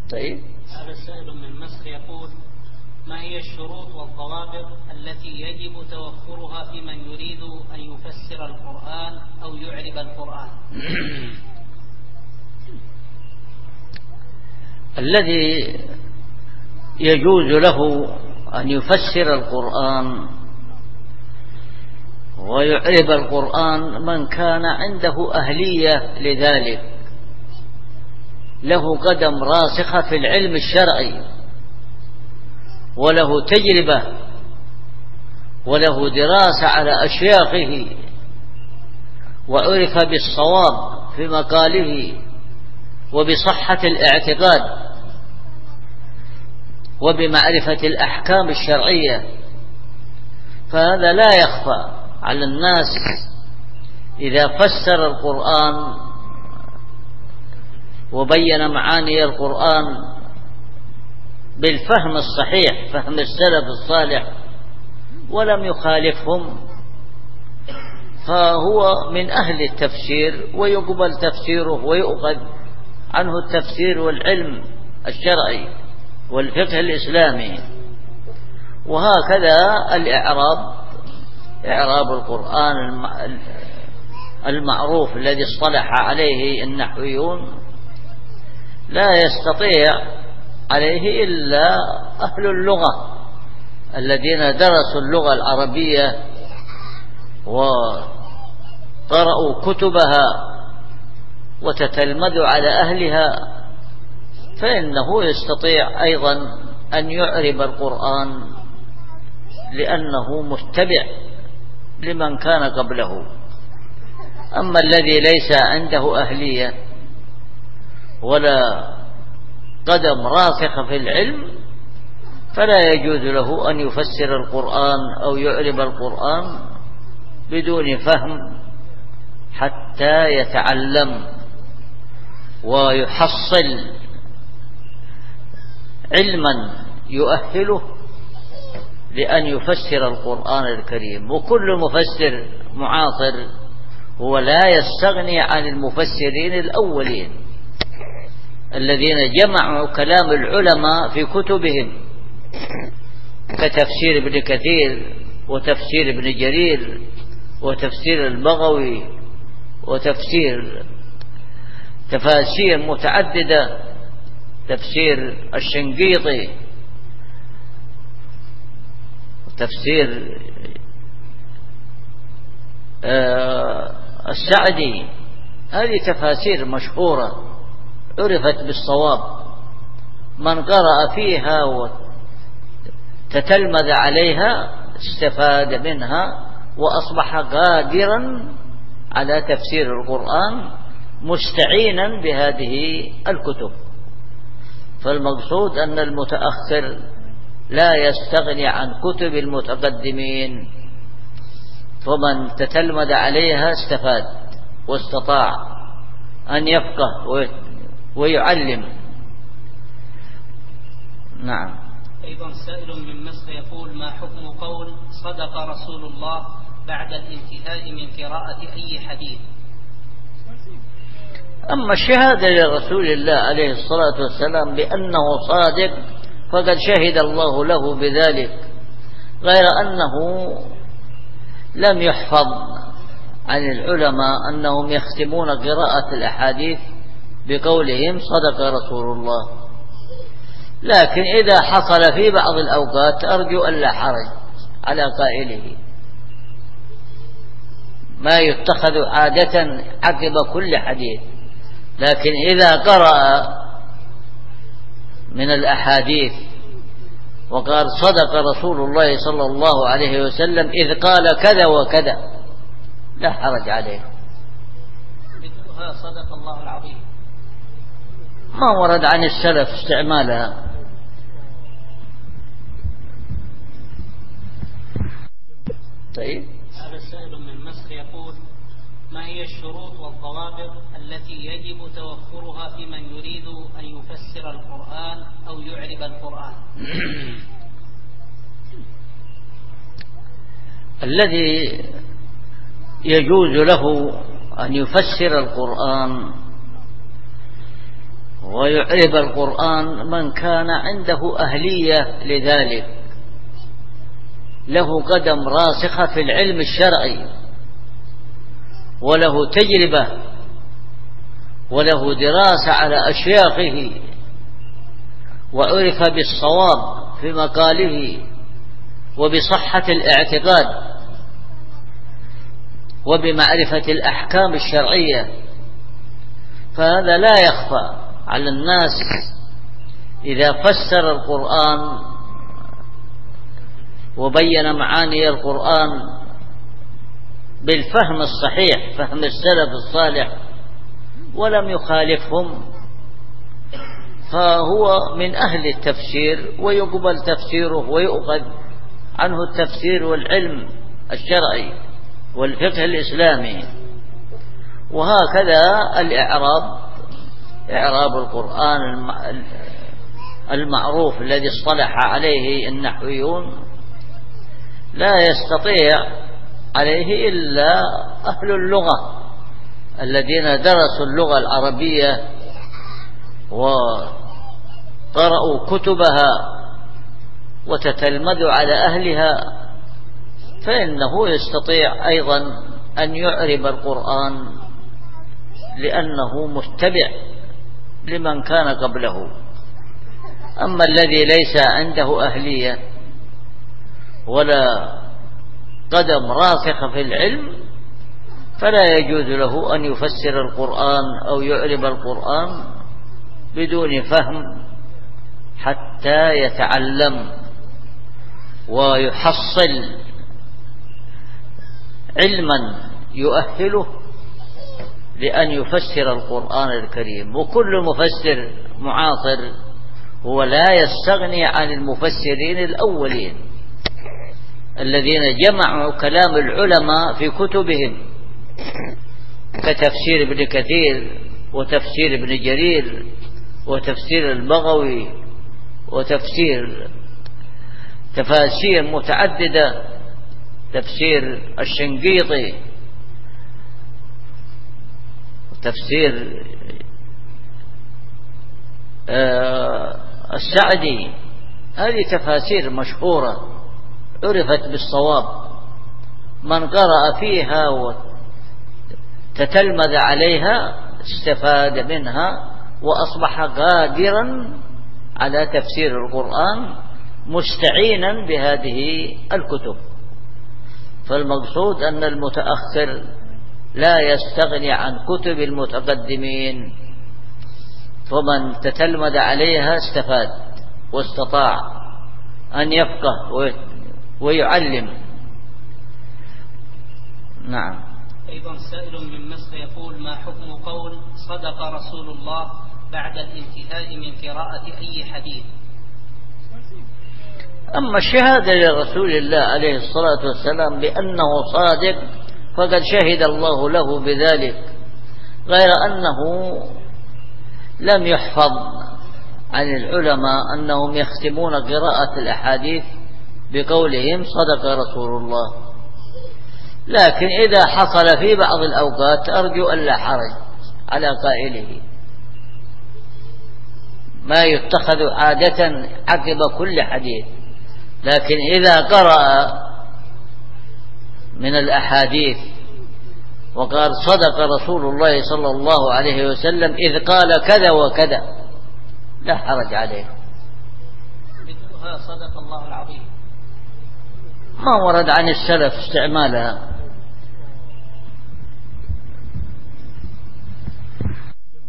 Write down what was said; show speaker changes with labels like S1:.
S1: طيب.
S2: هذا سائل من مصر يقول: ما هي الشروط والضوابط التي يجب توفرها في من يريد أن يفسر القرآن أو يعرب القرآن؟
S1: الذي يجوز له أن يفسر القرآن ويعرب القرآن من كان عنده أهلية لذلك، له قدم راسخة في العلم الشرعي، وله تجربة، وله دراسة على أشياخه، وعرف بالصواب في مقاله وبصحة الاعتقاد وبمعرفة الأحكام الشرعية، فهذا لا يخفى على الناس إذا فسر القرآن وبين معاني القرآن بالفهم الصحيح، فهم السلف الصالح، ولم يخالفهم، فهو من أهل التفسير ويقبل تفسيره ويؤخذ عنه التفسير والعلم الشرعي والفقه الإسلامي. وهكذا إعراب القرآن المعروف الذي اصطلح عليه النحويون لا يستطيع عليه إلا أهل اللغة الذين درسوا اللغة العربية وقرأوا كتبها وتتلمذوا على أهلها، فإنه يستطيع أيضا أن يعرب القرآن لأنه متبع لمن كان قبله. أما الذي ليس عنده أهلية ولا قدم راسخ في العلم فلا يجوز له أن يفسر القرآن أو يعرب القرآن بدون فهم حتى يتعلم ويحصل علما يؤهله لأن يفسر القرآن الكريم. وكل مفسر معاصر هو لا يستغني عن المفسرين الأولين الذين جمعوا كلام العلماء في كتبهم، كتفسير ابن كثير وتفسير ابن جرير وتفسير البغوي تفاسير متعددة، تفسير الشنقيطي، تفسير السعدي. هذه تفاسير مشهورة عرفت بالصواب، من قرأ فيها وتتلمذ عليها استفاد منها وأصبح قادرا على تفسير القرآن مستعينا بهذه الكتب. فالمقصود أن المتأخر لا يستغني عن كتب المتقدمين، فمن تتلمذ عليها استفاد واستطاع أن يفقه ويعلم. نعم.
S2: أيضا سائل من مصر يقول: ما حكم قول صدق رسول الله بعد الانتهاء من قراءة أي حديث؟
S1: أما الشهادة لرسول الله عليه الصلاة والسلام بأنه صادق فقد شهد الله له بذلك، غير أنه لم يحفظ عن العلماء أنهم يختمون قراءة الأحاديث بقولهم صدق رسول الله. لكن إذا حصل في بعض الأوقات أرجو أن لا حرج على قائله، ما يتخذ عادة عقب كل حديث. لكن إذا قرأ من الأحاديث وقال صدق رسول الله صلى الله عليه وسلم إذ قال كذا وكذا لا حرج عليه.
S2: مثلها صدق الله العظيم،
S1: ما ورد عن السلف استعمالها. طيب.
S2: هذا السائل من مصر يقول: ما هي الشروط والضوابط التي يجب توفرها في من يريد أن يفسر القرآن أو يعرب القرآن؟
S1: الذي يجوز له أن يفسر القرآن ويعرب القرآن من كان عنده أهلية لذلك، له قدم راسخة في العلم الشرعي، وله تجربة، وله دراسة على أشياخه، وعرف بالصواب في مقاله وبصحة الاعتقاد وبمعرفة الأحكام الشرعية. فهذا لا يخفى على الناس إذا فسر القرآن وبين معاني القرآن بالفهم الصحيح، فهم السلف الصالح، ولم يخالفهم، فهو من أهل التفسير ويقبل تفسيره ويؤخذ عنه التفسير والعلم الشرعي والفقه الإسلامي. وهكذا الإعراب، إعراب القرآن المعروف الذي اصطلح عليه النحويون لا يستطيع عليه إلا أهل اللغة الذين درسوا اللغة العربية وقرأوا كتبها وتتلمذوا على أهلها، فإنه يستطيع أيضا أن يعرب القرآن لأنه متبع لمن كان قبله. أما الذي ليس عنده أهلية ولا قدم راسخ في العلم فلا يجوز له أن يفسر القرآن أو يعرب القرآن بدون فهم حتى يتعلم ويحصل علما يؤهله لأن يفسر القرآن الكريم. وكل مفسر معاصر هو لا يستغني عن المفسرين الأولين الذين جمعوا كلام العلماء في كتبهم، كتفسير ابن كثير وتفسير ابن جرير وتفسير البغوي تفاسير متعددة، تفسير الشنقيطي وتفسير السعدي. هذه تفاسير مشهورة عرفت بالصواب، من قرأ فيها وتتلمذ عليها استفاد منها وأصبح قادرا على تفسير القرآن مستعينا بهذه الكتب. فالمقصود أن المتأخر لا يستغني عن كتب المتقدمين، فمن تتلمذ عليها استفاد واستطاع أن يفقه ويعلم. نعم.
S2: أيضا سائل من مصر يقول: ما حكم قول صدق رسول الله بعد الانتهاء من قراءة أي حديث؟
S1: أما الشهادة لرسول الله عليه الصلاة والسلام بأنه صادق فقد شهد الله له بذلك، غير أنه لم يحفظ عن العلماء أنهم يختمون قراءة الأحاديث بقولهم صدق رسول الله. لكن إذا حصل في بعض الأوقات أرجو أن لا حرج على قائله، ما يتخذ عادة عقب كل حديث. لكن إذا قرأ من الأحاديث وقال صدق رسول الله صلى الله عليه وسلم إذ قال كذا وكذا لا حرج عليه.
S2: مثلها صدق الله العظيم
S1: ما ورد عن السلف استعمالها.